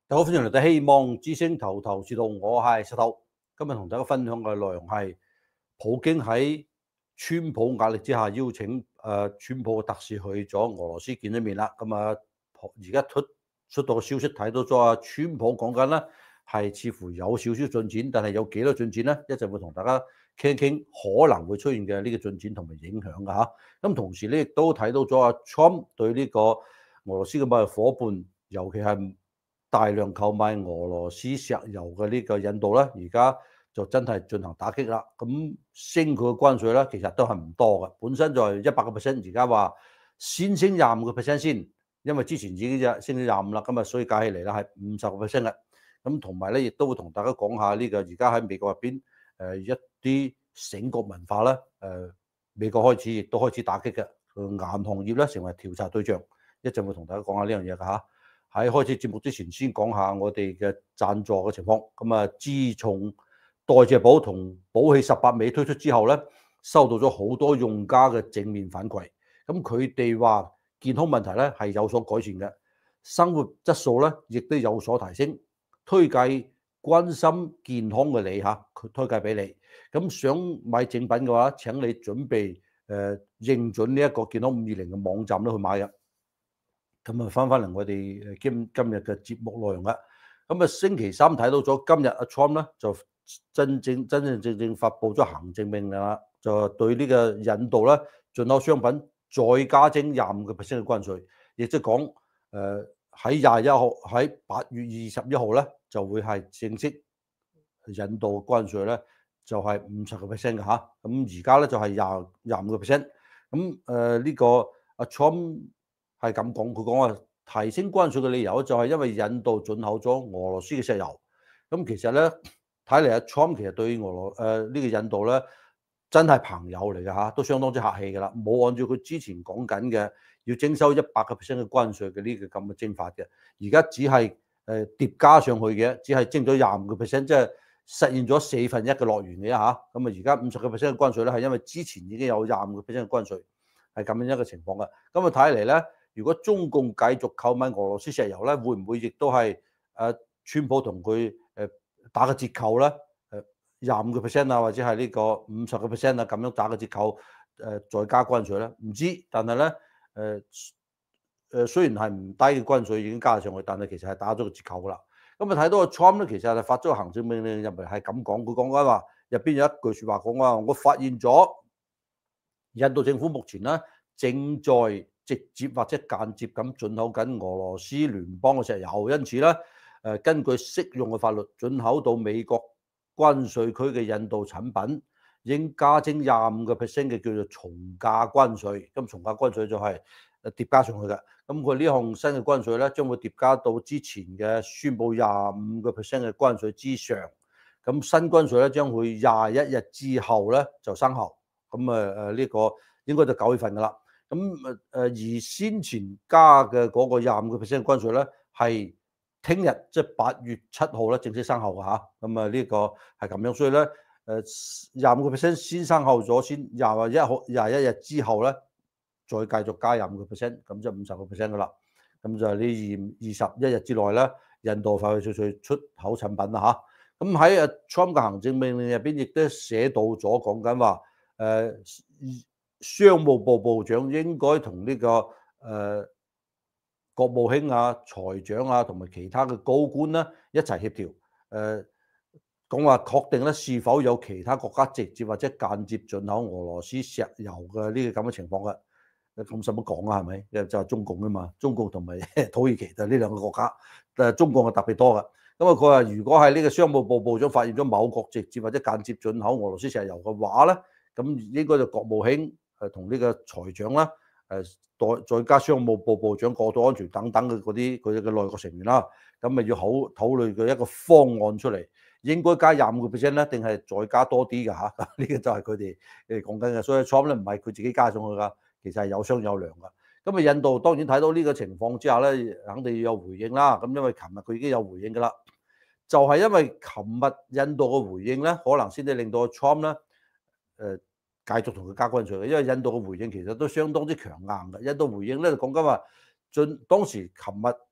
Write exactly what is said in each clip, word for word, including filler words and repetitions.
大家好，歡迎嚟到希望之星頭頭是道，我係石頭。今日同大家分享嘅內容係普京喺川普壓力之下邀請誒、呃、川普嘅特使去咗俄羅斯見咗面啦。咁啊，而家出出到嘅消息睇到咗啊，川普講緊咧係似乎有少少進展，但係有幾多進展咧？一陣會同大家傾一傾可能會出現嘅呢個進展同埋影響嘅嚇。咁同時咧亦都睇到咗啊，Trump 對呢個俄羅斯嘅貿易夥伴，尤其係大量購買俄羅斯石油嘅呢個印度咧，而家就真係進行打擊啦。咁升佢嘅關稅咧，其實都係唔多嘅，本身就係一百個 percent，而家話先升廿五個 percent 先，因為之前已經就升咗廿五啦，咁啊所以計起嚟咧係五十個 percent 嘅。咁同埋咧，亦都會同大家講下呢個而家喺美國入邊誒一啲醒覺文化咧，誒美國開始亦都開始打擊嘅，銀行業咧成為調查對象。一陣會同大家講下呢樣嘢㗎嚇。喺開始節目之前，先講下我哋嘅贊助嘅情況。咁啊，自從代謝寶同寶氣十八尾推出之後咧，收到咗好多用家嘅正面反饋。咁佢哋話健康問題咧係有所改善嘅，生活質素咧亦都有所提升。推介關心健康嘅你嚇，佢推介俾你。咁想買正品嘅話，請你準備誒、呃、認準呢一個健康五二零嘅網站咧去買嘅。咁啊，翻翻嚟我哋今今日嘅節目內容啦。咁啊，星期三睇到咗今日阿 Trump 咧就真正真真正正發布咗行政命令啦，就對呢個印度咧進口商品再加徵廿五個 percent 嘅關稅，亦即係講誒喺廿一號喺八月二十一號咧就會係正式印度關稅咧就係五十個 percent 嘅嚇。咁而家咧就係廿廿五個 percent。咁誒呢個阿 Trump 係咁講，佢講話提升關稅嘅理由就係因為印度進口咗俄羅斯嘅石油。咁其實咧睇嚟阿 Trump 其實對俄羅誒呢個印度咧真係朋友嚟嘅嚇，都相當之客氣㗎啦，冇按照佢之前講緊嘅要徵收一百個 percent 嘅關稅嘅呢個咁嘅徵法嘅，而家只係誒疊加上去嘅，只係徵咗廿五個 percent，即係實現咗四分一嘅樂園嘅嚇。咁啊而家五十個 percent 嘅關稅咧係因為之前已經有廿五個 percent 嘅關稅，係咁樣一個情況嘅。咁啊睇嚟咧。如果中共繼續購買俄羅斯石油咧，會唔會亦都係誒川普同佢誒打個折扣咧？誒廿五個 percent 啊，或者係呢個五十個 percent 啊，咁樣打個折扣誒再加關稅咧？唔知，但係咧誒誒雖然係唔低嘅關稅已經加上去，但係其實係打咗個折扣噶啦。咁啊睇到個 Trump 咧，其實係發咗個行政命令入嚟係咁講，佢講緊話入邊有一句説話講話，我發現咗印度政府目前咧正在直接或者間接咁進口緊俄羅斯聯邦嘅石油，因此咧，誒根據適用嘅法律，進口到美國關稅區嘅印度產品應加徵廿五個 percent 嘅叫做從價關稅。咁從價關稅就係誒疊加上去嘅。咁佢呢項新嘅關稅咧，將會疊加到之前嘅宣布廿五個 percent 嘅關稅之上。咁新關稅咧將會廿一日之後咧就生效。咁誒誒呢個應該就九月份噶啦。咁誒誒而先前加嘅嗰個廿五個 percent 關稅咧，係聽日即係八月七號咧正式生效嘅嚇。咁啊呢個係咁樣，所以咧誒廿五個 percent 先生效咗先，廿一號廿一日之後咧再繼續加廿五個 percent，咁就五十個 percent 嘅啦。咁就係呢二二十一日之內咧，印度快快脆脆出口產品啦嚇。咁喺誒 Trump 嘅行政命令入邊，亦都寫到咗講緊話誒。商務部部長應該同呢、這個誒、呃、國務卿啊、財長啊同埋其他嘅高官咧一齊協調，誒講話確定咧是否有其他國家直接或者間接進口俄羅斯石油嘅呢個咁嘅情況嘅。咁使乜講啊？係咪？就係中共啊嘛，中共同埋土耳其就呢兩個國家，誒中共係特別多嘅。咁啊佢話如果係呢個商務部部長發現咗某國直接或者間接進口俄羅斯石油嘅話咧，咁應該就國務卿。誒同呢個財長啦，誒再再加商務部部長、國土安全等等嘅嗰啲佢哋嘅內閣成員啦，咁咪要好討論嘅一個方案出嚟，應該加廿五個 percent 咧，定係再加多啲㗎嚇？呢個就係佢哋誒講緊嘅，所以 Trump 咧唔係佢自己加上去㗎，其實係有商有量㗎。咁啊，印度當然睇到呢個情況之下咧，肯定要有回應啦。咁因為琴日佢已經有回應㗎啦，就係因為琴日印度嘅回應咧，可能先至令到 Trump 咧誒。呃繼續同佢加關稅嘅，因為印度嘅回應其實都相當之強硬嘅。印度回應咧就講緊話，進當時琴日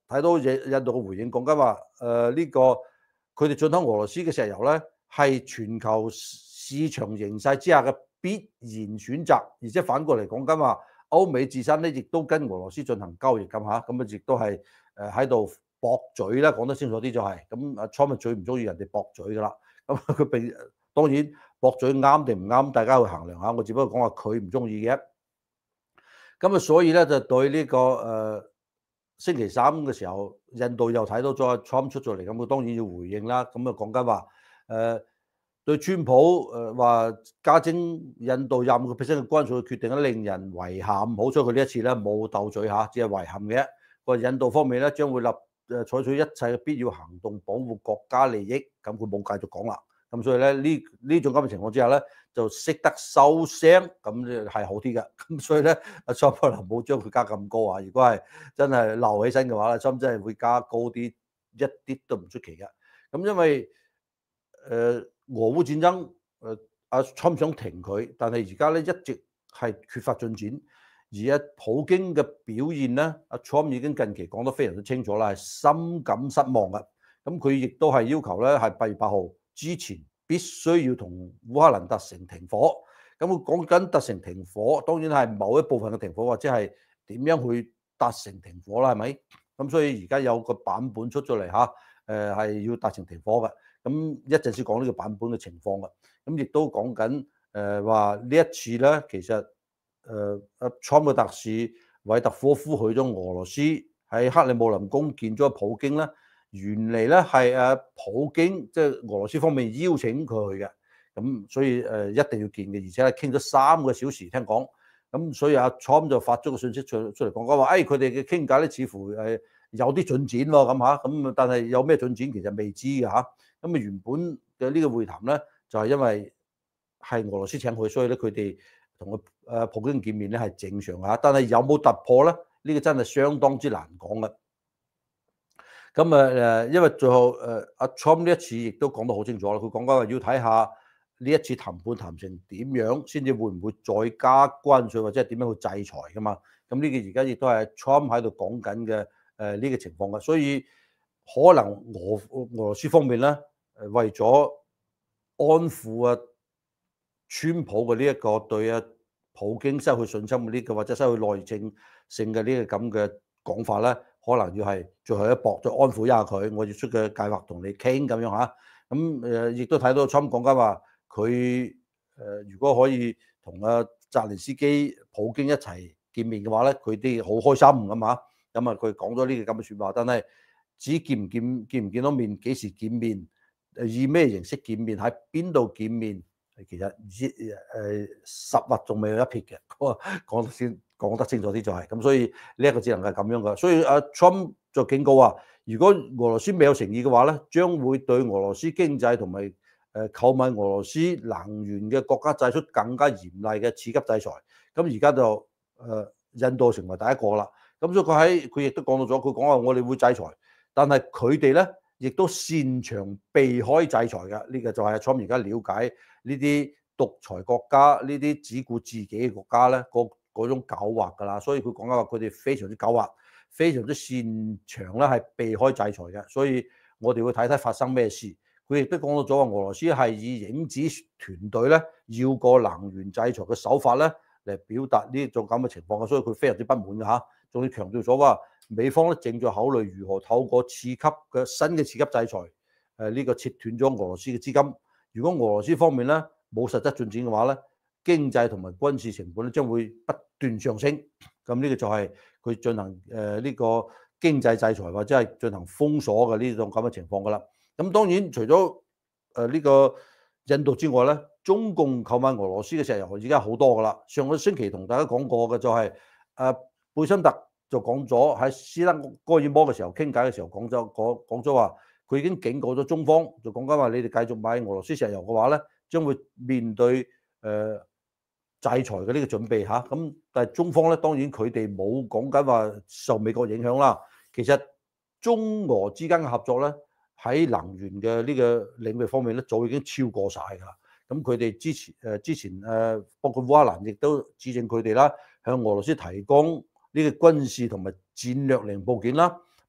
睇到印印度嘅回應講緊話，誒呢個佢哋進口俄羅斯嘅石油咧，係全球市場形勢之下嘅必然選擇，而且反過嚟講緊話，歐美自身咧亦都跟俄羅斯進行交易咁嚇，咁啊亦都係誒喺度駁嘴啦，講得清楚啲就係、是，咁阿 Trump 最唔中意人哋駁嘴噶啦，咁佢並當然駁嘴啱定唔啱，大家去衡量下，我只不過講話佢唔中意嘅。咁啊，所以咧就對呢、這個誒、呃、星期三嘅時候，印度又睇到咗 Trump 出咗嚟，咁佢當然要回應啦。咁啊講緊話誒對川普誒話加徵印度廿五個 percent 嘅關稅嘅決定咧，令人遺憾。好彩佢呢一次咧冇鬥嘴嚇，只係遺憾嘅。個印度方面咧將會立誒採取一切嘅必要行動，保護國家利益。咁佢冇繼續講啦。咁所以咧呢呢種咁嘅情況之下咧，就識得收聲，咁係好啲嘅。咁所以咧，阿 Trump 可能冇將佢加咁高啊。如果係真係鬧起身嘅話咧 ，Trump 真係會加高啲，一啲都唔出奇嘅。咁因為誒、呃、俄烏戰爭，誒阿 Trump 想停佢，但係而家咧一直係缺乏進展。而阿普京嘅表現咧，阿 Trump 已經近期講得非常之清楚啦，係深感失望嘅。咁佢亦都係要求咧，係八月八號之前必須要同烏克蘭達成停火。咁佢講緊達成停火，當然係某一部分嘅停火，或者係點樣去達成停火啦，係咪？咁所以而家有個版本出咗嚟嚇，誒係要達成停火嘅。咁一陣先講呢個版本嘅情況嘅。咁亦都講緊誒話呢一次咧，其實誒阿 Trump 嘅特使韋特科夫去咗俄羅斯，喺克里姆林宮見咗普京咧。原嚟咧係誒普京即係俄羅斯方面邀請佢去嘅，咁所以誒一定要見嘅，而且係傾咗三個小時聽講，咁所以阿 Trump 就發咗個信息出出嚟講講話，誒佢哋嘅傾偈咧似乎誒有啲進展喎咁嚇，咁但係有咩進展其實未知嘅嚇，咁啊原本嘅呢個會談咧就係因為係俄羅斯請佢，所以咧佢哋同佢誒普京見面咧係正常嚇，但係有冇突破咧？呢個真係相當之難講嘅。咁啊誒，因為最後誒阿 Trump 呢一次亦都講得好清楚啦，佢講緊話要睇下呢一次談判談成點樣，先至會唔會再加關稅或者係點樣去制裁噶嘛？咁呢個而家亦都係 Trump 喺度講緊嘅誒呢個情況嘅，所以可能俄俄羅斯方面咧誒為咗安撫啊川普嘅呢一個對啊普京失去信心嘅呢個或者失去內政性嘅呢個咁嘅講法咧。可能要係最後一搏，再安撫一下佢。我要出嘅計劃同你傾咁樣嚇。咁誒，亦都睇到 Trump 講緊話，佢誒如果可以同阿澤連斯基、普京一齊見面嘅話咧，佢哋好開心咁嚇。咁啊，佢講咗呢個咁嘅説話。但係只見唔見見唔見到面，幾時見面，誒以咩形式見面，喺邊度見面，其實誒實物仲未有一撇嘅。講得先。講得清楚啲就係、是、咁，所以呢一個只能係咁樣噶。所以阿 Trump 就警告話，如果俄羅斯未有誠意嘅話咧，將會對俄羅斯經濟同埋誒購買俄羅斯能源嘅國家製出更加嚴厲嘅刺激制裁。咁而家就誒、呃、印度成為第一個啦。咁所以佢喺佢亦都講到咗，佢講話我哋會制裁，但係佢哋咧亦都擅長避開制裁嘅。呢、這個就係 Trump 而家了解呢啲獨裁國家，呢啲只顧自己嘅國家咧個。嗰種狡猾㗎啦，所以佢講緊話佢哋非常之狡猾，非常之擅長咧係避開制裁嘅，所以我哋會睇睇發生咩事。佢亦都講到咗話，俄羅斯係以影子團隊咧要個能源制裁嘅手法咧嚟表達呢種咁嘅情況嘅，所以佢非常之不滿嘅嚇。仲要強調咗話，美方咧正在考慮如何透過次級嘅新嘅次級制裁，誒、這、呢個切斷咗俄羅斯嘅資金。如果俄羅斯方面咧冇實質進展嘅話咧，經濟同埋軍事成本咧將會不斷上升，咁呢個就係佢進行誒呢個經濟制裁或者係進行封鎖嘅呢種咁嘅情況噶啦。咁當然除咗誒呢個印度之外咧，中共購買俄羅斯嘅石油而家好多噶啦。上個星期同大家講過嘅就係誒貝森特就講咗喺斯德哥爾摩嘅時候傾偈嘅時候講咗講講咗話，佢已經警告咗中方，就講緊話你哋繼續買俄羅斯石油嘅話咧，將會面對誒、呃制裁嘅呢個準備嚇，咁但係中方咧當然佢哋冇講緊話受美國影響啦。其實中俄之間嘅合作咧喺能源嘅呢個領域方面咧早已經超過晒㗎啦。咁佢哋之前誒之前誒包括烏克蘭亦都指證佢哋啦，向俄羅斯提供呢個軍事同埋戰略零部件啦，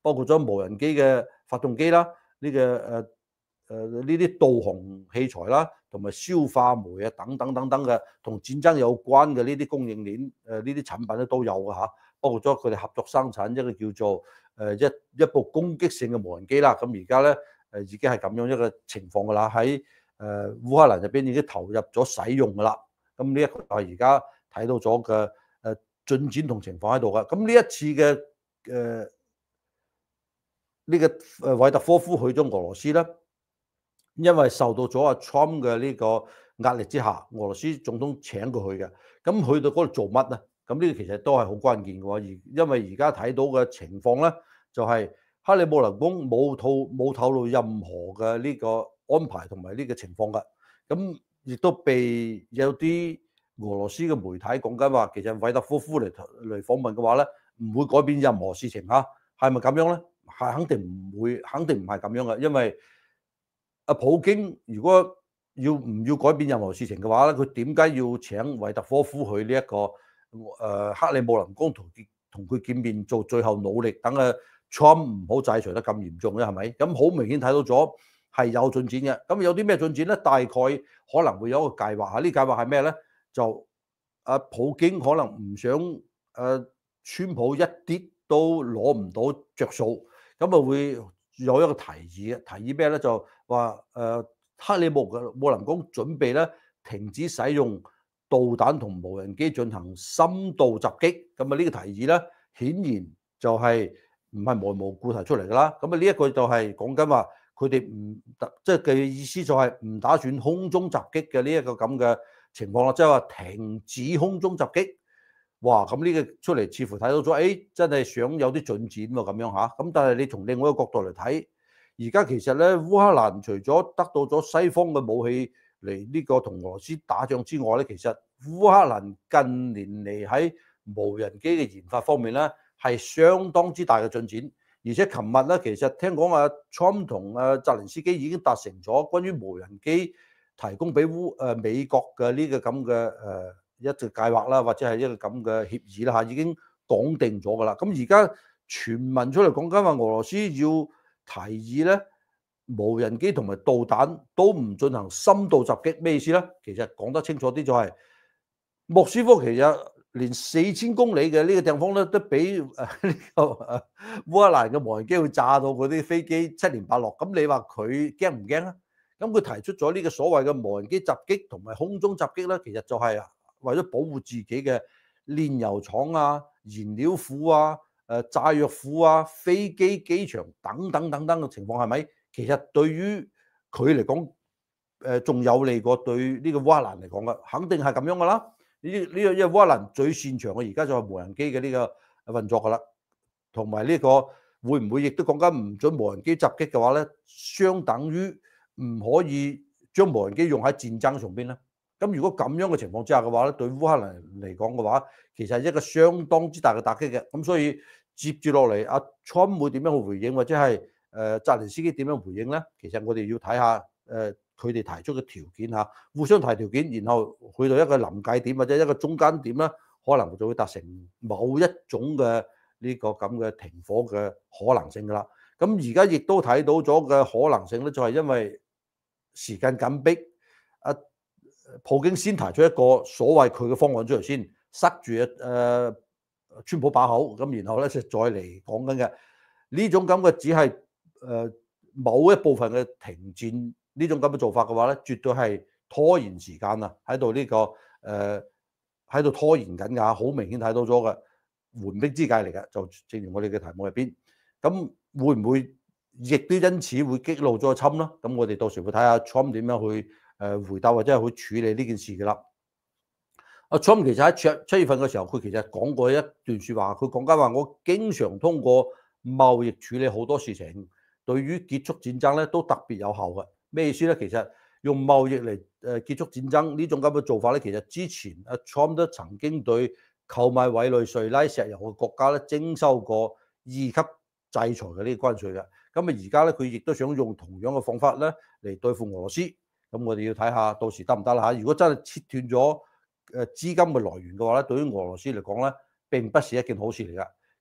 包括咗無人機嘅發動機啦，呢、這個誒誒呢啲導航器材啦，同埋消化煤啊等等等等嘅同戰爭有關嘅呢啲供應鏈誒呢啲產品咧都有嘅嚇，包括咗佢哋合作生產一個叫做誒一一部攻擊性嘅無人機啦。咁而家咧誒已經係咁樣一個情況㗎啦，喺誒烏克蘭入邊已經投入咗使用㗎啦。咁呢一個係而家睇到咗嘅誒進展同情況喺度㗎。咁呢一次嘅誒呢個誒維特科夫去咗俄羅斯咧，因為受到咗阿 Trump 嘅呢個壓力之下，俄羅斯總統請佢去嘅。咁去到嗰度做乜咧？咁呢個其實都係好關鍵嘅喎。而因為而家睇到嘅情況咧，就係克里姆林宮冇透冇透露任何嘅呢個安排同埋呢個情況㗎。咁亦都被有啲俄羅斯嘅媒體講緊話，其實維特科夫嚟嚟訪問嘅話咧，唔會改變任何事情嚇。係咪咁樣咧？係肯定唔會，肯定唔係咁樣嘅，因為阿普京如果要唔要改變任何事情嘅話咧，佢點解要請維特科夫去呢、這、一個誒、呃、克里姆林宮同見同佢見面做最後努力，等阿 Trump 唔好制裁得咁嚴重咧？係咪？咁好明顯睇到咗係有進展嘅。咁有啲咩進展咧？大概可能會有一個計劃嚇。呢計劃係咩咧？就阿普京可能唔想誒、呃、川普一啲都攞唔到着數，咁啊會有一個提議嘅，提議咩咧？就話誒、呃、克里姆嘅姆林宮準備咧停止使用導彈同無人機進行深度襲擊。咁啊呢個提議咧，顯然就係唔係無無故提出嚟㗎啦。咁啊呢一個就係講緊話佢哋唔即係嘅意思就係唔打算空中襲擊嘅呢一個咁嘅情況啦，即係話停止空中襲擊。哇！咁呢個出嚟似乎睇到咗，誒、哎、真係想有啲進展喎咁樣嚇。咁但係你從另外一個角度嚟睇，而家其實咧烏克蘭除咗得到咗西方嘅武器嚟呢個同俄羅斯打仗之外咧，其實烏克蘭近年嚟喺無人機嘅研發方面咧係相當之大嘅進展。而且琴日咧，其實聽講阿 Trump 同阿澤連斯基已經達成咗關於無人機提供俾烏誒美國嘅呢個咁嘅誒。呃一個計劃啦，或者係一個咁嘅協議啦嚇，已經講定咗㗎啦。咁而家傳聞出嚟講緊話，俄羅斯要提議咧，無人機同埋導彈都唔進行深度襲擊，咩意思咧？其實講得清楚啲就係、是、莫斯科其實連四千公里嘅呢個地方咧，都俾誒呢個誒烏克蘭嘅無人機會炸到嗰啲飛機七零八落。咁你話佢驚唔驚啊？咁佢提出咗呢個所謂嘅無人機襲擊同埋空中襲擊咧，其實就係、是為咗保護自己嘅煉油廠啊、燃料庫啊、誒炸藥庫啊、飛機機場等等等等嘅情況係咪？其實對於佢嚟講，誒仲有利過對呢個烏克蘭嚟講嘅，肯定係咁樣噶啦。呢呢個因為烏克蘭最擅長嘅而家就係無人機嘅呢個運作噶啦，同埋呢個會唔會亦都講緊唔準無人機襲擊嘅話咧，相等於唔可以將無人機用喺戰爭上邊咧。咁如果咁樣嘅情況之下嘅話咧，對烏克蘭嚟講嘅話，其實係一個相當之大嘅打擊嘅。咁所以接住落嚟，阿 Trump 會點樣去回應，或者係誒澤連斯基點樣回應咧？其實我哋要睇下誒佢哋提出嘅條件嚇，互相提條件，然後去到一個臨界點或者一個中間點啦，可能就會達成某一種嘅呢個咁嘅停火嘅可能性㗎啦。咁而家亦都睇到咗嘅可能性咧，就係因為時間緊迫，阿普京先提出一個所謂佢嘅方案出嚟先，塞住誒、呃、川普把口，咁然後咧就再嚟講緊嘅呢種咁嘅只係誒、呃、某一部分嘅停戰呢種咁嘅做法嘅話咧，絕對係拖延時間啊！喺度呢個誒喺度拖延緊㗎，好明顯睇到咗嘅緩兵之計嚟嘅，就正如我哋嘅題目入邊，咁會唔會亦都因此會激怒咗侵啦？咁我哋到時會睇下 Trump 點樣去誒回答或者係去處理呢件事嘅啦。阿 Trump 其實喺七七月份嘅時候，佢其實講過一段説話，佢講緊話：我經常通過貿易處理好多事情，對於結束戰爭咧都特別有效嘅。咩意思咧？其實用貿易嚟誒結束戰爭呢種咁嘅做法咧，其實之前阿 Trump 都曾經對購買委內瑞拉石油嘅國家咧徵收過二級制裁嘅呢個關稅嘅。咁啊而家咧佢亦都想用同樣嘅方法咧嚟對付俄羅斯。咁我哋要睇下到時得唔得啦嚇。如果真係切斷咗誒資金嘅來源嘅話咧，對於俄羅斯嚟講咧並不是一件好事嚟㗎。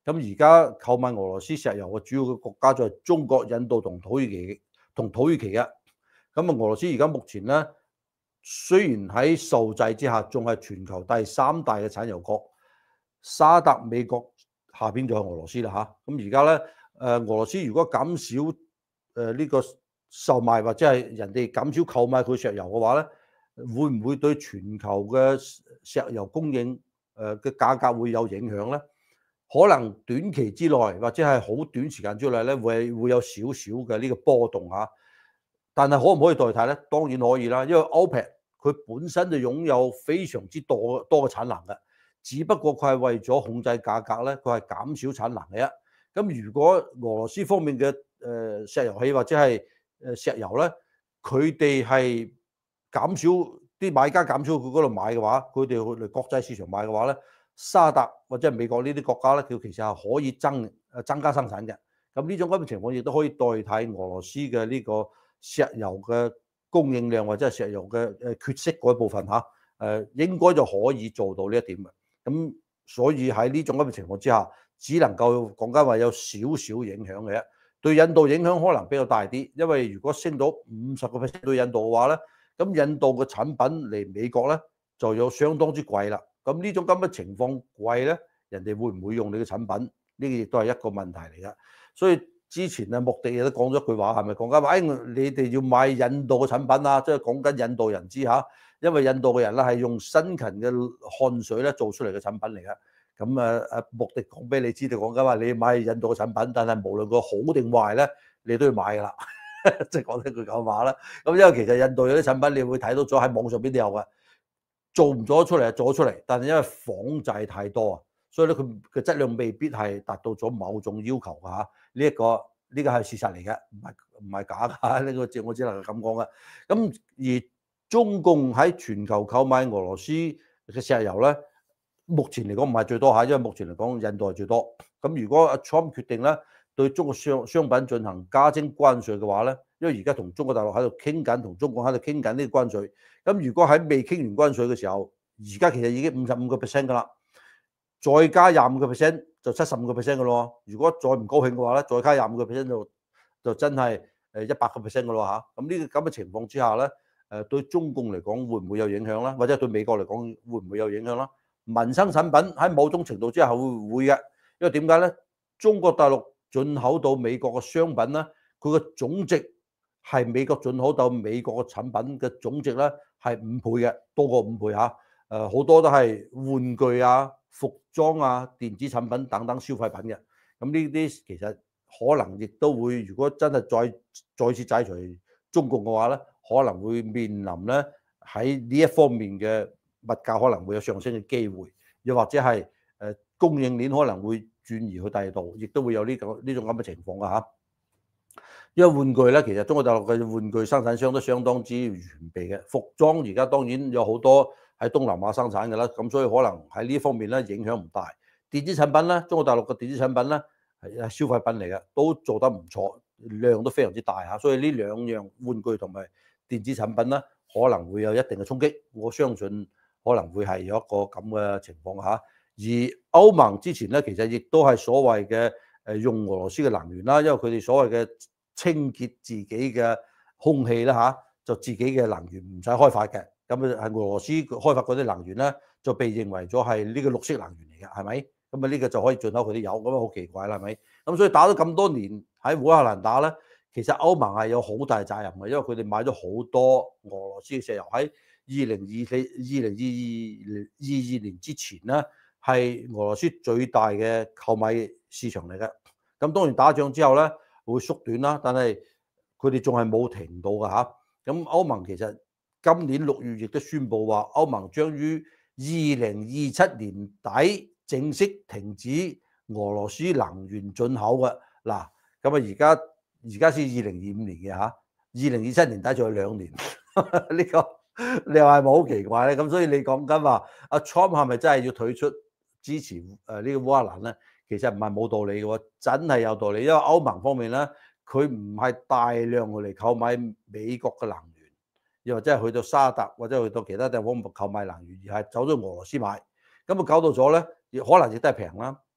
咁而家購買俄羅斯石油嘅主要嘅國家就係中國、印度同土耳其同土耳其嘅。咁啊，俄羅斯而家目前咧，雖然喺受制之下，仲係全球第三大嘅產油國，沙特、美國下邊就係俄羅斯啦嚇。咁而家咧，誒俄羅斯如果減少誒呢、呃這個售賣或者係人哋減少購買佢石油嘅話咧，會唔會對全球嘅石油供應誒嘅價格會有影響咧？可能短期之內或者係好短時間之內咧，會會有少少嘅呢個波動嚇。但係可唔可以代替咧？當然可以啦，因為 OPEC 佢本身就擁有非常之多多嘅產能嘅，只不過佢係為咗控制價格咧，佢係減少產能嘅啫。咁如果俄羅斯方面嘅誒石油氣或者係誒石油咧，佢哋係減少啲買家減少佢嗰度買嘅話，佢哋去嚟國際市場買嘅話咧，沙特或者係美國呢啲國家咧，佢其實係可以增誒增加生產嘅。咁呢種咁嘅情況亦都可以代替俄羅斯嘅呢個石油嘅供應量或者係石油嘅誒缺息嗰一部分嚇，誒應該就可以做到呢一點嘅。咁所以喺呢種咁嘅情況之下，只能夠講緊話有少少影響嘅啫。對印度影響可能比較大啲，因為如果升到五十個 percent 對印度嘅話咧，咁印度嘅產品嚟美國咧就有相當之貴啦。咁呢種咁嘅情況貴咧，人哋會唔會用你嘅產品？呢個亦都係一個問題嚟㗎。所以之前啊，穆迪亦都講咗句話，係咪講緊話？誒，你哋要買印度嘅產品啊，即係講緊印度人知嚇，因為印度嘅人咧係用辛勤嘅汗水咧做出嚟嘅產品嚟㗎。咁啊啊，穆迪講俾你知道，講緊話你買印度嘅產品，但係無論佢好定壞咧，你都要買㗎啦。即係講呢句講話啦。咁因為其實印度有啲產品你會睇到咗喺網上邊都有嘅，做唔做得出嚟就做得出嚟，但係因為仿製太多啊，所以咧佢嘅質量未必係達到咗某種要求㗎嚇。呢一個呢個係事實嚟嘅，唔係唔係假㗎。呢個只我只能係咁講嘅。咁而中共喺全球購買俄羅斯嘅石油咧，目前嚟講唔係最多嚇，因為目前嚟講印度係最多。咁如果阿 Trump 決定咧對中國商商品進行加徵關稅嘅話咧，因為而家同中國大陸喺度傾緊，同中國喺度傾緊呢個關稅。咁如果喺未傾完關稅嘅時候，而家其實已經五十五個 percent 㗎啦，再加廿五個 percent 就七十五個 percent 㗎咯。如果再唔高興嘅話咧，再加廿五個 percent 就就真係誒一百個 percent 㗎咯嚇。咁呢個咁嘅情況之下咧，誒對中共嚟講會唔會有影響啦？或者對美國嚟講會唔會有影響啦？民生產品喺某種程度之下會會嘅，因為點解咧？中國大陸進口到美國嘅商品咧，佢個總值係美國進口到美國嘅產品嘅總值咧係五倍嘅，多過五倍嚇。誒好多都係玩具啊、服裝啊、電子產品等等消費品嘅。咁呢啲其實可能亦都會，如果真係再再次制裁中共嘅話咧，可能會面臨咧喺呢一方面嘅物價可能會有上升嘅機會，又或者係誒供應鏈可能會轉移去第二度，亦都會有呢個呢種咁嘅情況㗎嚇。因為玩具咧，其實中國大陸嘅玩具生產商都相當之完備嘅。服裝而家當然有好多喺東南亞生產嘅啦，咁所以可能喺呢方面咧影響唔大。電子產品咧，中國大陸嘅電子產品咧係消費品嚟嘅，都做得唔錯，量都非常之大嚇。所以呢兩樣玩具同埋電子產品咧，可能會有一定嘅衝擊。我相信可能會係有一個咁嘅情況嚇。而歐盟之前咧，其實亦都係所謂嘅誒用俄羅斯嘅能源啦，因為佢哋所謂嘅清潔自己嘅空氣啦嚇，就自己嘅能源唔使開發嘅，咁啊係俄羅斯開發嗰啲能源咧，就被認為咗係呢個綠色能源嚟嘅，係咪？咁啊呢個就可以進口佢啲油，咁啊好奇怪啦，係咪？咁所以打咗咁多年喺烏克蘭打咧，其實歐盟係有好大責任嘅，因為佢哋買咗好多俄羅斯嘅石油喺二零二四、二零二二、二二年之前咧，係俄羅斯最大嘅購買市場嚟嘅。咁當然打仗之後咧，會縮短啦，但係佢哋仲係冇停到㗎嚇。咁歐盟其實今年六月亦都宣布話，歐盟將於二零二七年底正式停止俄羅斯能源進口嘅。嗱，咁啊而家而家先二零二五年嘅嚇，二零二七年底仲有兩年，呢個你話係咪好奇怪咧？咁所以你講緊話阿 Trump 係咪真係要退出支持誒呢個烏克蘭咧？其實唔係冇道理嘅喎，真係有道理，因為歐盟方面咧，佢唔係大量去嚟購買美國嘅能源，又或者係去到沙特或者去到其他地方購買能源，而係走咗俄羅斯買，咁啊搞到咗咧，亦可能亦都係平啦。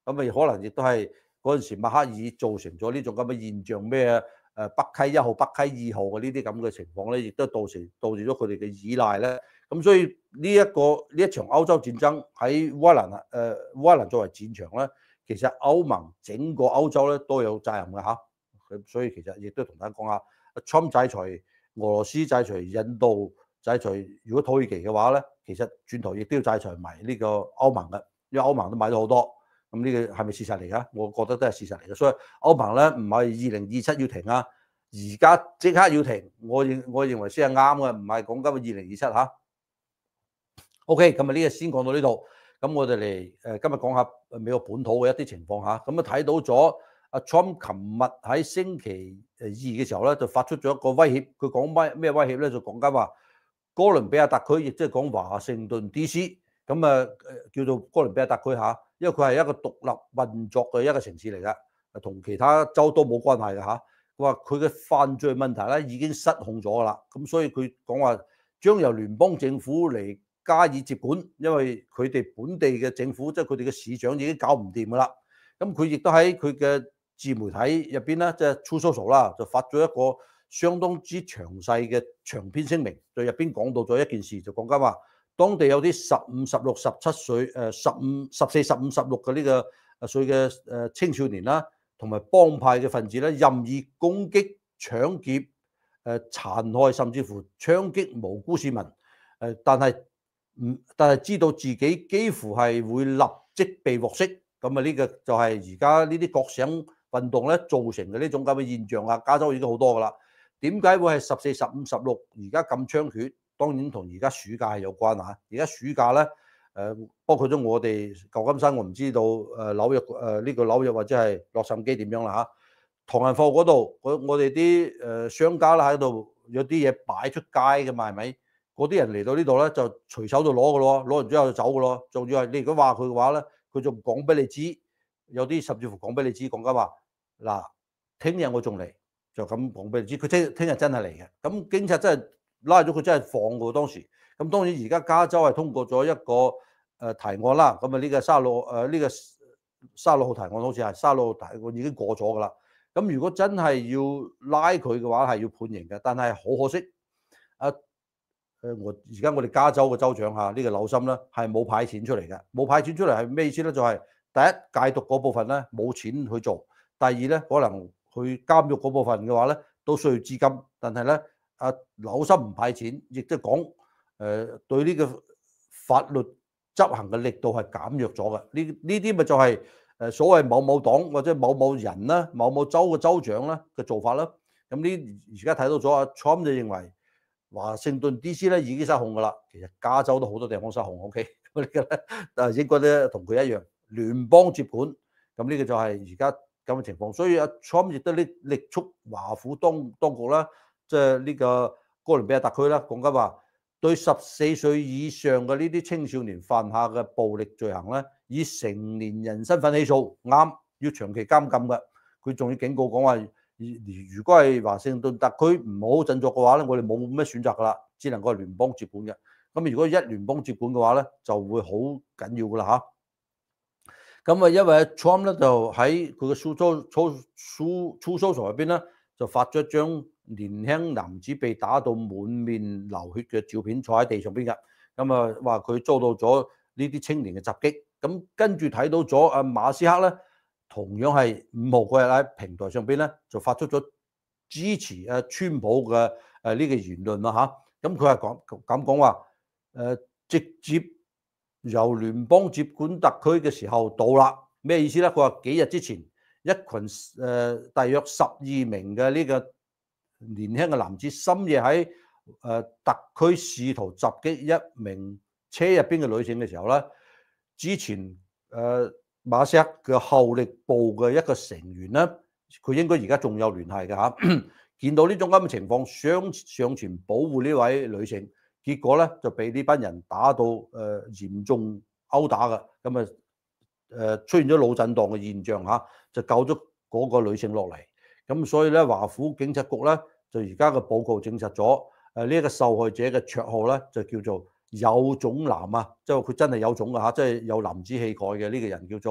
咁咪可能亦都係嗰陣時默克爾造成咗呢種咁嘅現象，咩誒北溪一號、北溪二號嘅呢啲咁嘅情況咧，亦都導致導致咗佢哋嘅依賴咧。咁所以呢一個呢一場歐洲戰爭喺烏克蘭誒烏克蘭作為戰場咧，其實歐盟整個歐洲咧都有責任嘅嚇。咁所以其實亦都同大家講下 ，Trump 制裁俄羅斯、制裁印度、制裁如果土耳其嘅話咧，其實轉頭亦都要制裁埋呢個歐盟嘅，因為歐盟都買咗好多。咁呢個係咪事實嚟㗎？我覺得都係事實嚟嘅。所以歐盟咧唔係二零二七要停啊，而家即刻要停，我認我認為先係啱嘅，唔係講緊二零二七嚇。OK，咁啊呢個先講到呢度。咁我哋嚟誒今日講下美國本土嘅一啲情況嚇。咁啊睇到咗阿 Trump 琴日喺星期誒二嘅時候咧，就發出咗一個威脅。佢講咩咩威脅咧？就講緊話哥倫比亞特區，亦即係講華盛頓 D C。咁啊叫做哥倫比亞特區嚇，因為佢係一個獨立運作嘅一個城市嚟㗎，同其他州都冇關係㗎嚇。佢話佢嘅犯罪問題咧已經失控咗㗎啦。咁所以佢講話將由聯邦政府嚟加以接管，因為佢哋本地嘅政府即係佢哋嘅市長已經搞唔掂㗎啦。咁佢亦都喺佢嘅自媒體入邊咧，即係 Truth Social 啦，就發咗一個相當之詳細嘅長篇聲明，就入邊講到咗一件事，就講緊話當地有啲十五、十六、十七歲、誒十五、十四、十五、十六嘅呢個歲嘅誒青少年啦，同埋幫派嘅分子咧，任意攻擊、搶劫、誒殘害，甚至乎槍擊無辜市民。誒，但係唔，但係知道自己幾乎係會立即被獲釋。咁啊，呢個就係而家呢啲各省運動咧造成嘅呢種咁嘅現象啊。加州已經好多㗎啦。點解會係十四、十五、十六而家咁猖獗？當然同而家暑假係有關啊。而家暑假咧，誒包括咗我哋舊金山，我唔知道誒紐約誒呢個紐約或者係洛杉磯點樣啦嚇。唐人埠嗰度，我我哋啲誒商家啦喺度有啲嘢擺出街㗎嘛，係咪？嗰啲人嚟到呢度咧就隨手就攞㗎咯，攞完之後就走㗎咯。仲要係你如果話佢嘅話咧，佢仲講俾你知，有啲甚至乎講俾你知，講緊話嗱，聽日我仲嚟，就咁講俾你知。佢聽聽日真係嚟嘅。咁警察真係拉咗佢，真係放㗎當時。咁當然而家加州係通過咗一個誒提案啦。咁啊呢個卅六誒呢個卅六號提案好似係卅六號提案已經過咗㗎啦。咁如果真係要拉佢嘅話，係要判刑嘅。但係好可惜，啊誒我而家我哋加州嘅州長嚇呢、這個紐森咧係冇派錢出嚟嘅，冇派錢出嚟係咩意思咧？就係、是、第一戒毒嗰部分咧冇錢去做，第二咧可能去監獄嗰部分嘅話咧都需要資金，但係咧阿紐森唔派錢，亦都講誒對呢個法律執行嘅力度係減弱咗嘅。呢呢啲咪就係誒所謂某某黨或者某某人啦、某某州嘅州長啦嘅做法啦。咁呢而家睇到咗阿 Trump 就認為華盛頓 D C 咧已經失控㗎啦，其實加州都好多地方失控 ，OK，咁呢個咧誒應該咧同佢一樣聯邦接管，咁呢個就係而家咁嘅情況，所以阿 Trump 亦都力力促華府當當局啦，即係呢個哥倫比亞特區啦，講緊話對十四歲以上嘅呢啲青少年犯下嘅暴力罪行咧，以成年人身份起訴，啱要長期監禁嘅，佢仲要警告講話。如果係華盛頓特區唔好振作嘅話咧，我哋冇咩選擇㗎啦，只能夠係聯邦接管嘅。咁如果一聯邦接管嘅話咧，就會好緊要㗎啦嚇。咁啊，因為 Trump 咧就喺佢嘅 Truth Social 入邊咧，就發咗張年輕男子被打到滿面流血嘅照片，坐喺地上邊㗎。咁啊，話佢遭到咗呢啲青年嘅襲擊。咁跟住睇到咗阿馬斯克咧。同樣係五號嗰日喺平台上邊咧，就發出咗支持誒川普嘅誒呢個言論啦嚇。咁佢係講咁講話誒，直接由聯邦接管特區嘅時候到啦。咩意思咧？佢話幾日之前，一群誒、呃、大約十二名嘅呢個年輕嘅男子深夜喺誒、呃、特區試圖襲擊一名車入邊嘅女性嘅時候咧，之前誒。呃馬斯克嘅後力部嘅一個成員咧，佢應該而家仲有聯繫嘅嚇。見到呢種咁嘅情況，想上前保護呢位女性，結果咧就被呢班人打到誒、呃、嚴重毆打嘅，咁啊誒出現咗腦震盪嘅現象嚇，就救咗嗰個女性落嚟。咁所以咧，華府警察局咧就而家嘅報告證實咗誒呢一個受害者嘅綽號咧就叫做有種男啊，即係佢真係有種嘅嚇，即係有男子氣概嘅呢個人叫做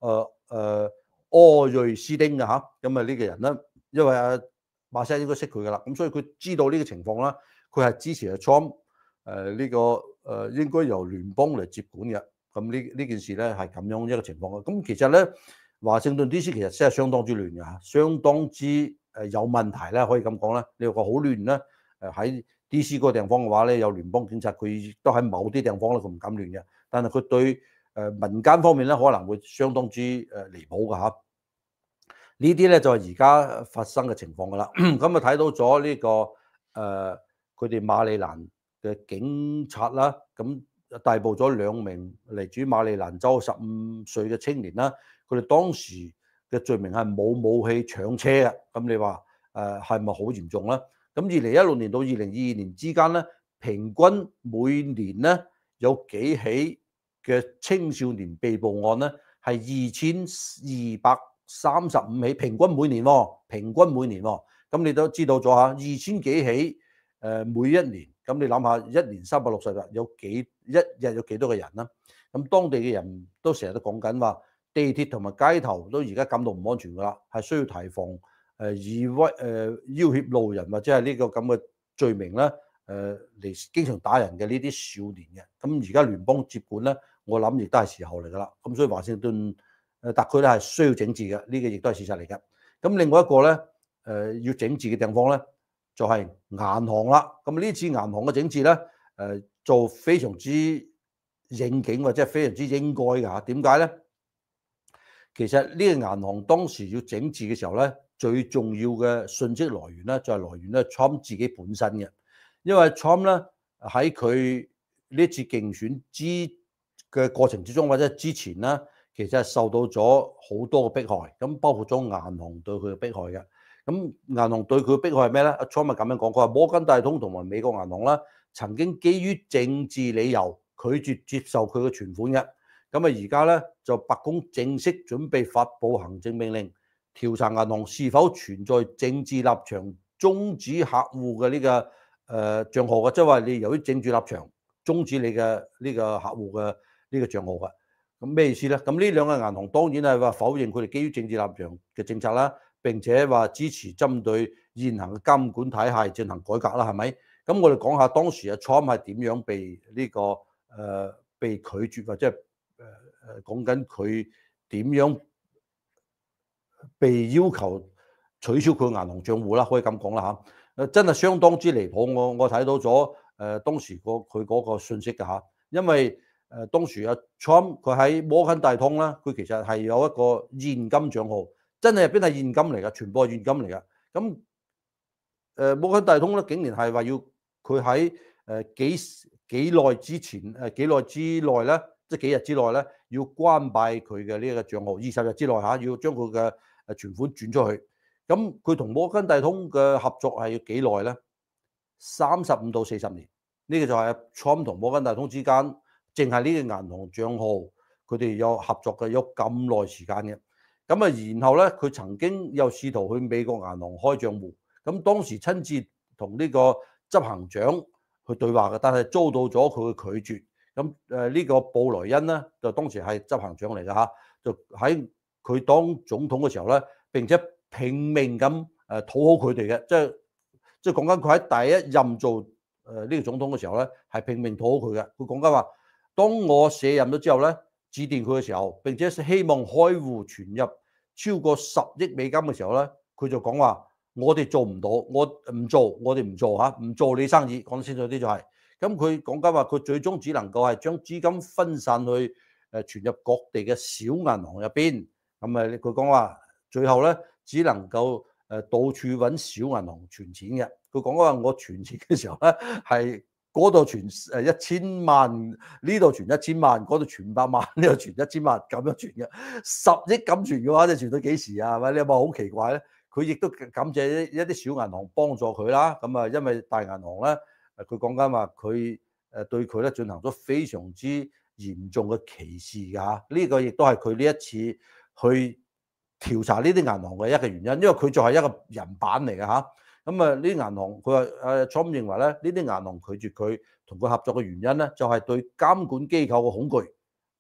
誒誒柯瑞斯丁嘅嚇，咁啊呢個人咧，因為阿馬西應該識佢噶啦，咁所以佢知道呢個情況啦，佢係支持阿 Trump 誒呢個誒應該由聯邦嚟接管嘅。咁呢呢件事咧係咁樣一個情況嘅。咁其實咧，華盛頓 D C 其實真係相當之亂嘅嚇，相當之誒有問題咧，可以咁講啦。你話好亂咧，誒喺 D C 嗰個地方嘅話咧，有聯邦警察，佢亦都喺某啲地方咧，佢唔敢亂嘅。但係佢對誒民間方面咧，可能會相當之誒離譜嘅嚇。呢啲咧就係而家發生嘅情況㗎啦。咁啊睇到咗呢個誒佢哋馬里蘭嘅警察啦，咁逮捕咗兩名嚟自馬里蘭州十五歲嘅青年啦。佢哋當時嘅罪名係冇武器搶車嘅。咁你話誒係咪好嚴重咧？咁二零一六年到二零二二年之間咧，平均每年咧有幾起嘅青少年被捕案咧，係二千二百三十五起，平均每年喎，平均每年喎。咁你都知道咗嚇，二千幾起誒每一年。咁你諗下，一年三百六十日，有幾一日有幾多個人啦？咁當地嘅人都成日都講緊話，地鐵同埋街頭都而家感到唔安全㗎啦，係需要提防誒以威誒要挾路人或者係呢個咁嘅罪名咧誒嚟經常打人嘅呢啲少年嘅。咁而家聯邦接管咧，我諗亦都係時候嚟㗎啦。咁所以華盛頓誒特區咧係需要整治嘅，呢個亦都係事實嚟嘅。咁另外一個咧誒要整治嘅地方咧，就係銀行啦。咁呢次銀行嘅整治咧誒做非常之應景或者係非常之應該㗎嚇。點解咧？其實呢個銀行當時要整治嘅時候咧，最重要嘅信息來源咧就係來源咧 Trump 自己本身嘅，因為 Trump 咧喺佢呢次競選之嘅過程之中或者之前咧，其實係受到咗好多嘅迫害，咁包括咗銀行對佢嘅迫害嘅。咁銀行對佢嘅迫害係咩咧？阿 Trump 咪咁樣講，佢話摩根大通同埋美國銀行啦，曾經基於政治理由拒絕接受佢嘅存款嘅。咁啊，而家咧就白宮正式準備發布行政命令，調查銀行是否存在政治立場終止客戶嘅呢個誒帳號嘅，即係話你由於政治立場終止你嘅呢個客戶嘅呢個帳號嘅。咁咩意思咧？咁呢兩個銀行當然係話否認佢哋基於政治立場嘅政策啦，並且話支持針對現行嘅監管體系進行改革啦，係咪？咁我哋講下當時阿 Trump 係點樣被呢、這個誒、呃、被拒絕或者係。誒誒講緊佢點樣被要求取消佢銀行帳戶啦，可以咁講啦嚇。誒真係相當之離譜，我我睇到咗誒、呃、當時個佢嗰個信息㗎嚇，因為誒、呃、當時阿 Trump 佢喺摩根大通啦，佢其實係有一個現金帳號，真係入邊係現金嚟㗎，全部係現金嚟㗎。咁誒、呃、摩根大通咧，竟然係話要佢喺誒幾幾耐之前誒幾耐之內咧。即係幾日之內咧，要關閉佢嘅呢一個帳號，二十日之內嚇，要將佢嘅誒存款轉出去。咁佢同摩根大通嘅合作係要幾耐咧？三十五到四十年。呢、這個就係 Trump 同摩根大通之間，淨係呢個銀行帳號，佢哋有合作嘅，有咁耐時間嘅。咁啊，然後咧，佢曾經又試圖去美國銀行開帳戶，咁當時親自同呢個執行長去對話嘅，但係遭到咗佢嘅拒絕。咁誒呢個布萊恩咧，就當時係執行長嚟㗎嚇，就喺佢當總統嘅時候咧，並且拼命咁誒討好佢哋嘅，即係即係講緊佢喺第一任做誒呢個總統嘅時候咧，係拼命討好佢嘅。佢講緊話，當我卸任咗之後咧，致電佢嘅時候，並且希望開戶存入超過十億美金嘅時候咧，佢就講話：我哋做唔到，我唔做，我哋唔做嚇，唔做你生意。講得清楚啲就係、是。咁佢講緊話，佢最終只能夠係將資金分散去誒存入各地嘅小銀行入邊。咁啊，佢講話最後咧，只能夠誒到處揾小銀行存錢嘅。佢講話我存錢嘅時候咧，係嗰度存誒一千萬，呢度存一千萬，嗰度存百萬，呢度存一千萬，咁樣存嘅。十億咁存嘅話，你存到幾時啊？係咪？你有冇好奇怪咧？佢亦都感謝一啲小銀行幫助佢啦。咁啊，因為大銀行咧。佢講緊話，佢誒對佢咧進行咗非常之嚴重嘅歧視㗎。呢個亦都係佢呢一次去調查呢啲銀行嘅一個原因，因為佢就係一個人版嚟㗎嚇。咁啊，呢啲銀行佢話誒 Trump 認為咧，呢啲銀行拒絕佢同佢合作嘅原因咧，就係對監管機構嘅恐懼。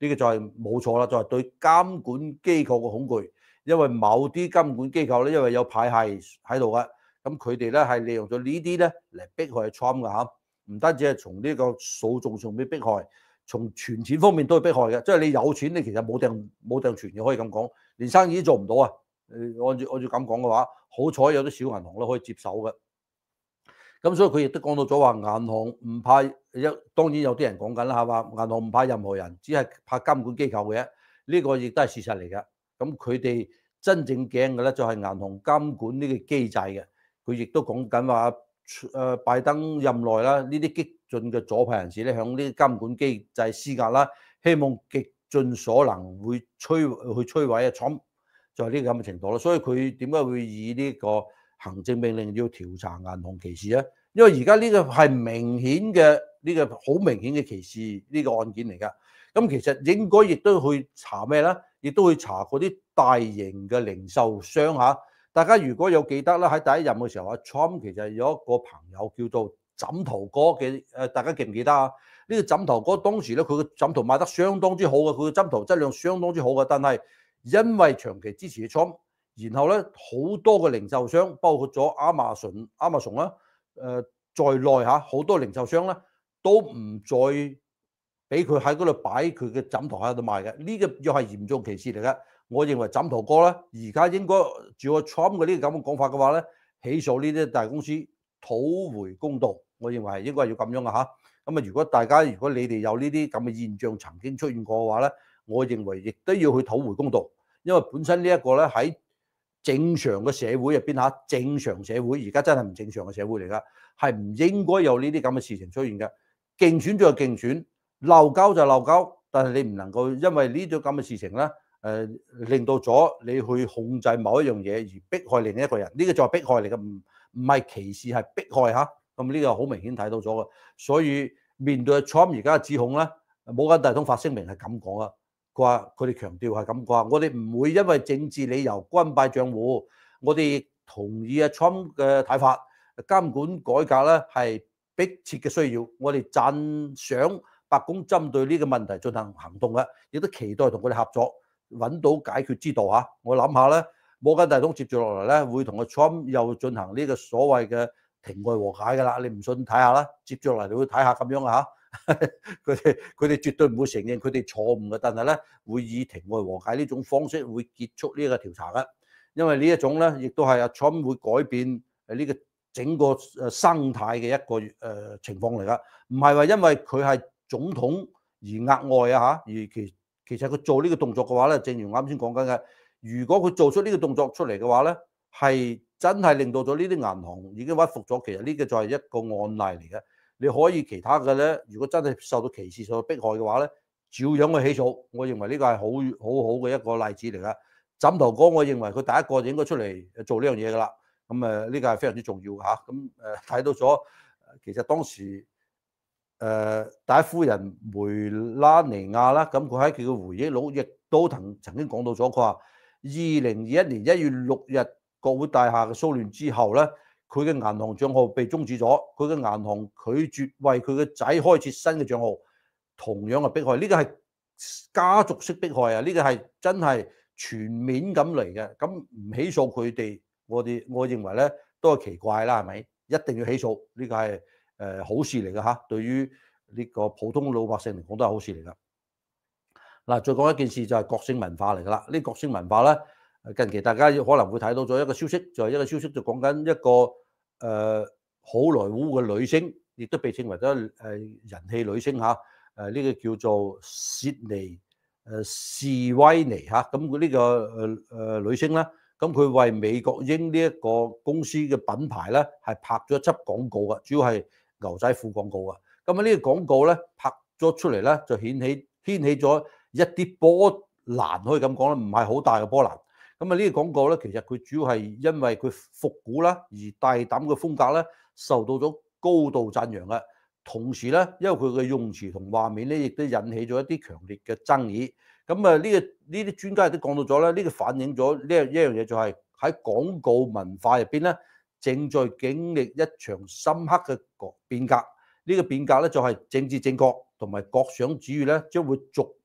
呢個就係冇錯啦，就係對監管機構嘅恐懼，因為某啲監管機構咧，因為有派系喺度嘅，咁佢哋咧係利用咗呢啲咧嚟迫害 Trump 嘅嚇，唔單止係從呢個訴訟上面迫害，從存錢方面都係迫害嘅，即係你有錢，你其實冇定冇定存嘅，可以咁講，連生意都做唔到啊！誒，按照按照咁講嘅話，好彩有啲小銀行咧可以接手嘅。咁所以佢亦都講到咗話，銀行唔派一，當然有啲人講緊啦，係嘛？銀行唔派任何人，只係派監管機構嘅，呢個亦都係事實嚟嘅。咁佢哋真正驚嘅咧，就係銀行監管呢個機制嘅。佢亦都講緊話，誒拜登任內啦，呢啲激進嘅左派人士咧，向呢啲監管機制施壓啦，希望極盡所能會摧去摧毀啊 Trump，就係呢個咁嘅程度咯。所以佢點解會以呢個行政命令要調查銀行歧視啊？因為而家呢個係明顯嘅，呢個好明顯嘅歧視呢個案件嚟㗎。咁其實應該亦都去查咩咧？亦都去查嗰啲大型嘅零售商嚇。大家如果有記得啦，喺第一任嘅時候，阿 Trump 其實有一個朋友叫做枕頭哥嘅，誒大家記唔記得啊？呢個枕頭哥當時咧，佢嘅枕頭賣得相當之好嘅，佢嘅枕頭質量相當之好嘅，但係因為長期支持 Trump。然後咧，好多嘅零售商，包括咗 Amazon、Amazon 啦，誒在內嚇，好多零售商咧都唔再俾佢喺嗰度擺佢嘅枕頭喺度賣嘅。呢個又係嚴重歧視嚟嘅。我認為枕頭哥咧，而家應該照個 Trump 嘅呢個咁嘅講法嘅話咧，起訴呢啲大公司討回公道。我認為係應該要咁樣嘅嚇。咁啊，如果大家如果你哋有呢啲咁嘅現象曾經出現過嘅話咧，我認為亦都要去討回公道，因為本身呢一個咧喺正常嘅社會入邊嚇，正常社會而家真係唔正常嘅社會嚟㗎，係唔應該有呢啲咁嘅事情出現嘅。競選就係競選，鬧交就係鬧交，但係你唔能夠因為呢種咁嘅事情咧，誒、呃、令到咗你去控制某一樣嘢而迫害另一個人，呢、這個就係迫害嚟嘅，唔唔係歧視，係迫害嚇。咁呢個好明顯睇到咗嘅，所以面對 Trump 而家嘅指控咧，摩根大通發聲明係咁講啊。佢話：佢哋強調係咁講，我哋唔會因為政治理由關閉帳戶，我哋同意阿 Trump 嘅睇法，監管改革咧係迫切嘅需要，我哋讚賞白宮針對呢個問題進行行動嘅，亦都期待同佢哋合作，揾到解決之道嚇。我諗下咧，摩根大通接住落嚟咧，會同阿 Trump 又進行呢個所謂嘅庭外和解㗎啦。你唔信睇下啦，接住落嚟你會睇下咁樣嚇。佢哋佢哋絕對唔會承認佢哋錯誤嘅，但係咧會以庭外和解呢種方式會結束呢一個調查嘅，因為呢一種咧亦都係阿 Trump 會改變誒呢個整個誒生態嘅一個誒情況嚟噶，唔係話因為佢係總統而額外啊嚇，而其其實佢做呢個動作嘅話咧，正如啱先講緊嘅，如果佢做出呢個動作出嚟嘅話咧，係真係令到咗呢啲銀行已經屈服咗，其實呢個就係一個案例嚟嘅。你可以其他嘅咧，如果真係受到歧視、受到迫害嘅話咧，照樣去起訴。我認為呢個係好好好嘅一個例子嚟噶。枕頭哥，我認為佢第一個就應該出嚟做呢樣嘢噶啦。咁誒，呢個係非常之重要嚇。咁誒睇到咗，其實當時誒、呃、第一夫人梅拉尼亞啦，咁佢喺佢嘅回憶錄亦都曾曾經講到咗，佢話二零二一年一月六日國會大廈嘅騷亂之後咧。佢嘅銀行帳號被終止咗，佢嘅銀行拒絕為佢嘅仔開設新嘅帳號，同樣係迫害。呢個係家族式迫害啊！呢個係真係全面咁嚟嘅。咁唔起訴佢哋，我哋我認為咧都係奇怪啦，係咪？一定要起訴，呢個係誒好事嚟嘅嚇。對於呢個普通老百姓嚟講都係好事嚟㗎。嗱，再講一件事就係覺醒文化嚟㗎啦。呢覺醒文化咧，近期大家可能會睇到咗一個消息，就係一個消息就講緊一個。誒、呃、好萊塢嘅女星，亦都被稱為咗誒人氣女星嚇。誒、呃、呢、這個叫做薛尼誒士威尼嚇。咁佢呢個誒誒、呃、女星咧，咁佢為美國鷹呢一個公司嘅品牌咧，係拍咗一輯廣告嘅，主要係牛仔褲廣告啊。咁啊呢個廣告咧拍咗出嚟咧，就掀起掀起咗一啲波瀾，可以咁講啦，唔係好大嘅波瀾。咁啊呢個廣告咧，其實佢主要係因為佢復古啦，而大膽嘅風格咧，受到咗高度讚揚嘅。同時咧，因為佢嘅用詞同畫面咧，亦都引起咗一啲強烈嘅爭議。咁啊呢個呢啲專家亦都講到咗咧，呢個反映咗呢一樣嘢，就係喺廣告文化入邊咧，正在經歷一場深刻嘅變革。呢個變革咧就係政治正確同埋各想主義咧，將會逐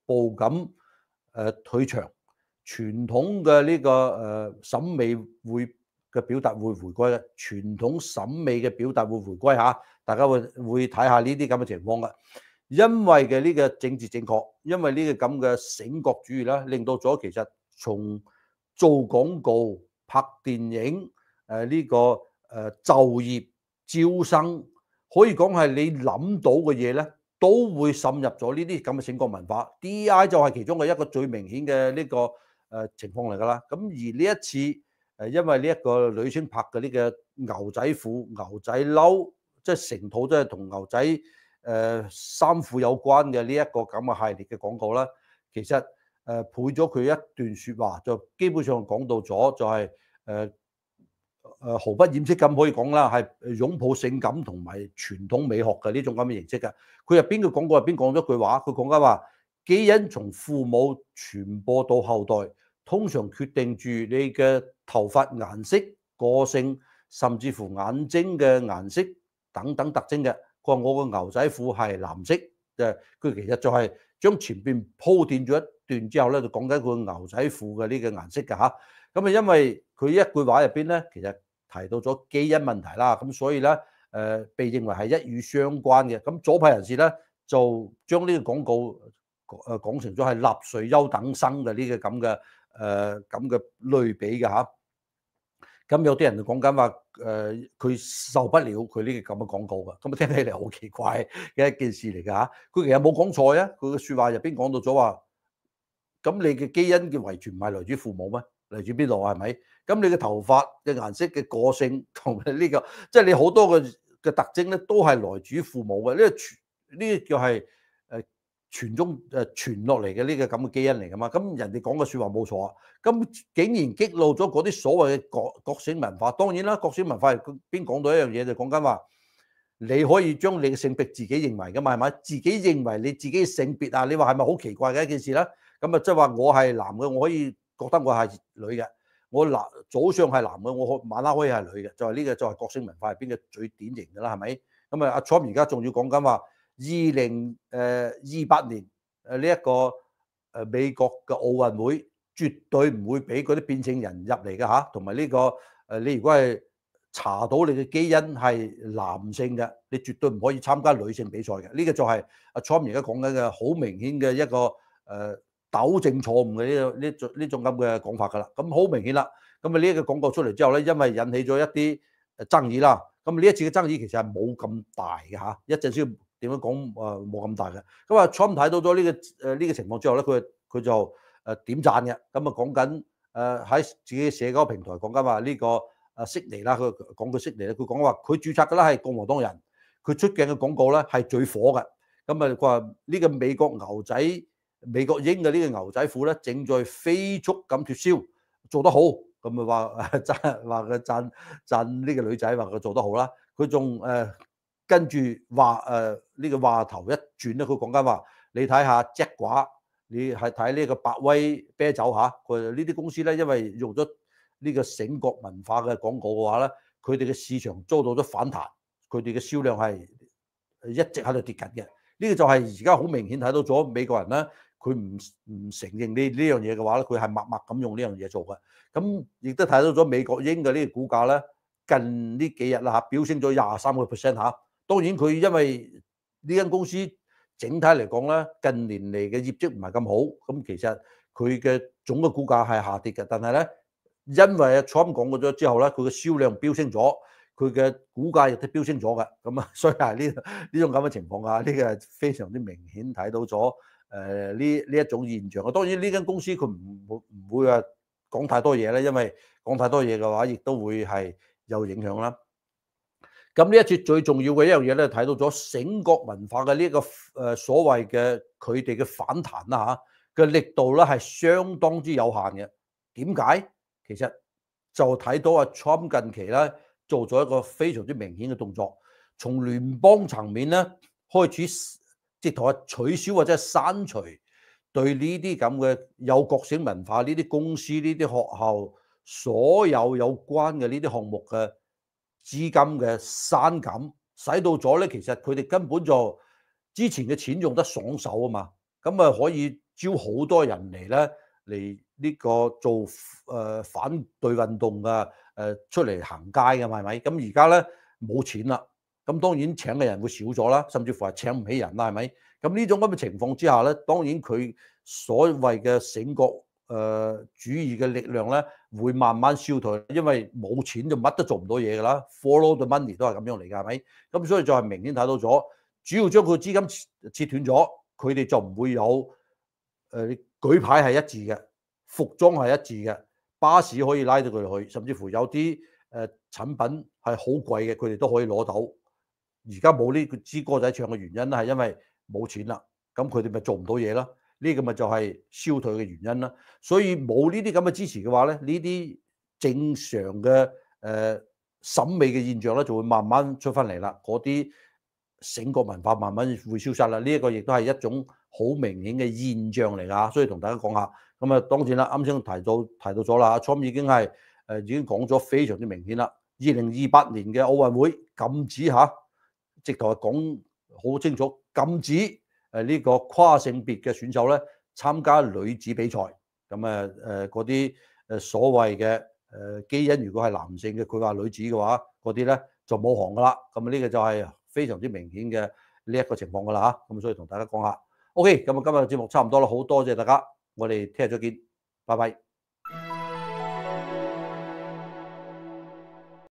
步咁誒退場，傳統嘅呢、這個誒、呃、審美會嘅表達會回歸嘅，傳統審美嘅表達會回歸嚇，大家會會睇下呢啲咁嘅情況嘅。因為嘅呢個政治正確，因為呢個咁嘅醒覺主義啦，令到咗其實從做廣告、拍電影、誒、呃、呢、這個誒、呃、就業、招生，可以講係你諗到嘅嘢咧，都會滲入咗呢啲咁嘅醒覺文化。D I 就係其中嘅一個最明顯嘅呢、這個誒、呃、情況嚟㗎啦。咁而呢一次誒，因為呢一個女星拍嘅呢個牛仔褲、牛仔褸，即係成套都係同牛仔誒、呃、衫褲有關嘅呢一個咁嘅系列嘅廣告啦。其實誒、呃、配咗佢一段説話，就基本上講到咗，就係誒誒毫不掩飾咁可以講啦，係擁抱性感同埋傳統美學嘅呢種咁嘅形式嘅。佢入邊嘅廣告入邊講咗句話，佢講緊話基因從父母傳播到後代，通常決定住你嘅頭髮顏色、個性，甚至乎眼睛嘅顏色等等特徵嘅。佢話我個牛仔褲係藍色，誒，佢其實就係將前邊鋪墊咗一段之後咧，就講緊佢牛仔褲嘅呢個顏色㗎嚇。咁啊，因為佢一句話入邊咧，其實提到咗基因問題啦，咁所以咧誒、呃、被認為係一語相關嘅。咁左派人士咧就將呢個廣告誒講成咗係納粹優等生嘅呢個咁嘅誒咁嘅類比嘅嚇。咁有啲人就講緊話誒，佢受不了佢呢個咁嘅廣告嘅，咁啊聽起嚟好奇怪嘅一件事嚟㗎嚇。佢其實冇講錯啊，佢嘅説話入邊講到咗話，咁你嘅基因嘅遺傳唔係來自父母咩？嚟自邊度啊？係咪？咁你嘅頭髮嘅顏色嘅個性同埋呢個，即係你好多嘅嘅特徵咧，都係來自於父母嘅。呢個傳呢個叫係誒傳宗誒傳落嚟嘅呢個咁嘅基因嚟㗎嘛。咁人哋講嘅説話冇錯啊。咁竟然激怒咗嗰啲所謂嘅覺覺醒文化。當然啦，覺醒文化係邊講到一樣嘢，就講緊話你可以將你嘅性別自己認為㗎嘛，係咪？自己認為你自己嘅性別啊，你話係咪好奇怪嘅一件事咧？咁啊，即係話我係男嘅，我可以覺得我係女嘅。我男早上係男嘅，我晚黑可以係女嘅，就係呢個就係覺醒文化入邊嘅最典型嘅啦，係咪？咁啊，阿 Trump 而家仲要講緊話，二零誒二八年誒呢一個誒美國嘅奧運會絕對唔會俾嗰啲變性人入嚟嘅嚇，同埋呢個誒你如果係查到你嘅基因係男性嘅，你絕對唔可以參加女性比賽嘅。呢個就係阿 Trump 而家講緊嘅好明顯嘅一個誒糾正錯誤嘅呢個呢種呢種咁嘅講法㗎啦。咁好明顯啦。咁啊呢一個廣告出嚟之後咧，因為引起咗一啲誒爭議啦。咁呢一次嘅爭議其實係冇咁大嘅嚇，一陣先點樣講誒冇咁大嘅。咁啊 Trump 睇到咗呢個誒呢個情況之後咧，佢佢就誒點讚嘅。咁啊講緊誒喺自己社交平台講緊話呢個誒悉尼啦，佢講佢悉尼咧，佢講話佢註冊嘅咧係共和黨人，佢出鏡嘅廣告咧係最火嘅。咁啊佢話呢個美國牛仔美國鷹嘅呢個牛仔褲咧，正在飛速咁脫銷，做得好。咁咪話讚話佢讚讚呢個女仔話佢做得好啦。佢仲誒跟住話誒呢個話頭一轉咧，佢講緊話你睇下 Jaguar，你係睇呢個百威啤酒嚇，佢呢啲公司咧，因為用咗呢個醒覺文化嘅廣告嘅話咧，佢哋嘅市場遭到咗反彈，佢哋嘅銷量係一直喺度跌緊嘅。呢個就係而家好明顯睇到咗美國人咧。佢唔唔承認呢呢樣嘢嘅話咧，佢係默默咁用呢樣嘢做嘅。咁亦都睇到咗美國鷹嘅呢個股價咧，近呢幾日啦嚇，飆升咗廿三個 percent 嚇。當然佢因為呢間公司整體嚟講咧，近年嚟嘅業績唔係咁好，咁其實佢嘅總嘅股價係下跌嘅。但係咧，因為阿 Trump 講過咗之後咧，佢嘅銷量飆升咗，佢嘅股價亦都飆升咗嘅。咁啊，所以係呢呢種咁嘅情況啊，呢個係非常之明顯睇到咗。誒呢呢一種現象啊，當然呢間公司佢唔會唔會話講太多嘢咧，因為講太多嘢嘅話，亦都會係有影響啦。咁呢一節最重要嘅一樣嘢咧，睇到咗醒覺文化嘅呢個誒所謂嘅佢哋嘅反彈啦嚇嘅力度咧係相當之有限嘅。點解？其實就睇到阿 Trump 近期咧做咗一個非常之明顯嘅動作，從聯邦層面咧開始。直頭係取消或者係刪除對呢啲咁嘅有覺醒文化呢啲公司呢啲學校所有有關嘅呢啲項目嘅資金嘅刪減，使到咗咧其實佢哋根本就之前嘅錢用得爽手啊嘛，咁啊可以招好多人嚟咧嚟呢個做誒、呃、反對運動嘅誒、呃、出嚟行街嘅係咪？咁而家咧冇錢啦，咁當然請嘅人會少咗啦，甚至乎係請唔起人啦，係咪？咁呢種咁嘅情況之下咧，當然佢所謂嘅醒覺誒、呃、主義嘅力量咧，會慢慢消退，因為冇錢就乜都做唔到嘢㗎啦。Follow the money 都係咁樣嚟㗎，係咪？咁所以就係明顯睇到咗，主要將佢資金切斷咗，佢哋就唔會有誒、呃、舉牌係一致嘅，服裝係一致嘅，巴士可以拉到佢哋去，甚至乎有啲誒、呃、產品係好貴嘅，佢哋都可以攞到。而家冇呢支歌仔唱嘅原因咧，係因為冇錢啦，咁佢哋咪做唔到嘢咯。呢個咪就係消退嘅原因啦。所以冇呢啲咁嘅支持嘅話咧，呢啲正常嘅誒、呃、審美嘅現象咧，就會慢慢出翻嚟啦。嗰啲醒覺文化慢慢會消失啦。呢、這、一個亦都係一種好明顯嘅現象嚟㗎，所以同大家講下。咁啊，當然啦，啱先提到提到咗啦，Trump已經係誒、呃、已經講咗非常之明顯啦。二零二八年嘅奧運會禁止嚇。直頭係講好清楚，禁止誒呢個跨性別嘅選手咧參加女子比賽。咁誒誒嗰啲誒所謂嘅誒基因，如果係男性嘅，佢話女子嘅話，嗰啲咧就冇行噶啦。咁呢個就係非常之明顯嘅呢一個情況噶啦嚇。咁所以同大家講下。OK，咁啊今日嘅節目差唔多啦，好多謝大家，我哋聽日再見，拜拜。